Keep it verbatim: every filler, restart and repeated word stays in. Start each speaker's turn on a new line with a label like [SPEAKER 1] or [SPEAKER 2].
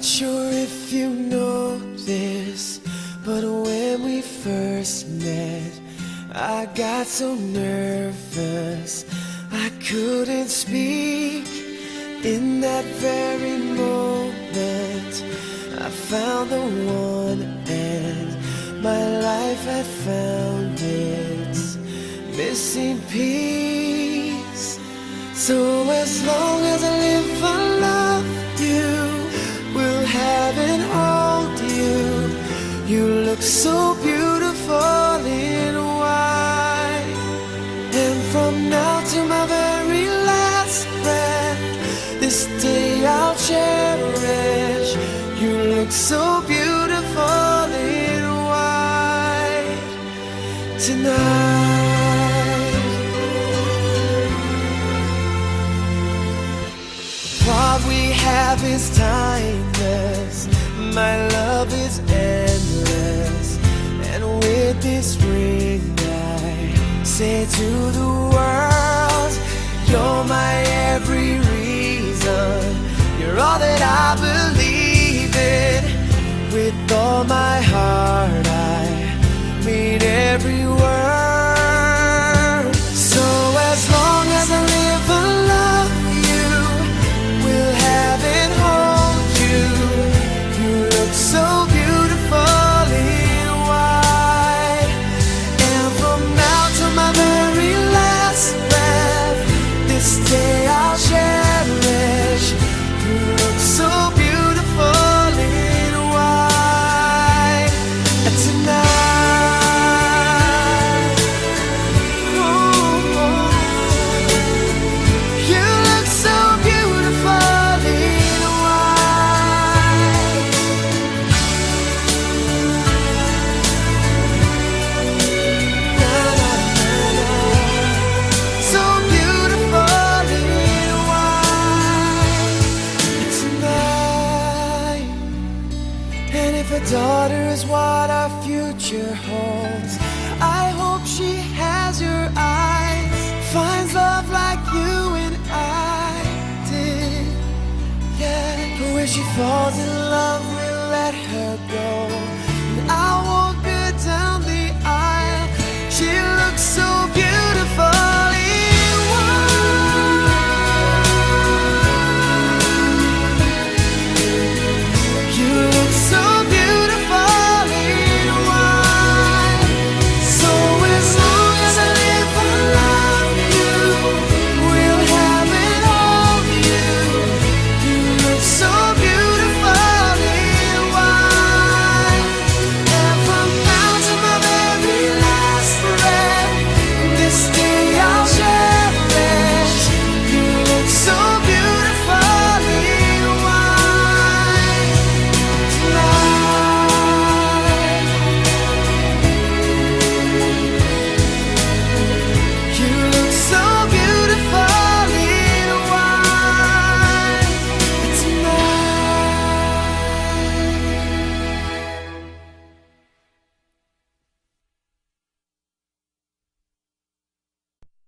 [SPEAKER 1] Not sure if you know this, but when we first met, I got so nervous I couldn't speak. In that very moment, I found the one, and my life had found its missing piece. So as long as I live, I love you, will have and hold you. You look so beautiful in white, and from now to my very last breath, this day I'll cherish. You look so beautiful in white tonight. What we have is timeless, my love is endless, and with this ring I say to the world, you're my every reason, you're all that I believe in. With all my heart I mean every word. So as long as I live, I love you, will have and hold you. You look so beautiful in white, and from now to my very last breath, this day I'll cherish. You look so beautiful in white tonight. Ooh, you look so beautiful in white. Na, na, na, na. So beautiful in white tonight. And if a daughter is what our future holds, I hope she has your eyes, finds love like you and I did. Yeah, but when she falls in love, we'll let her go.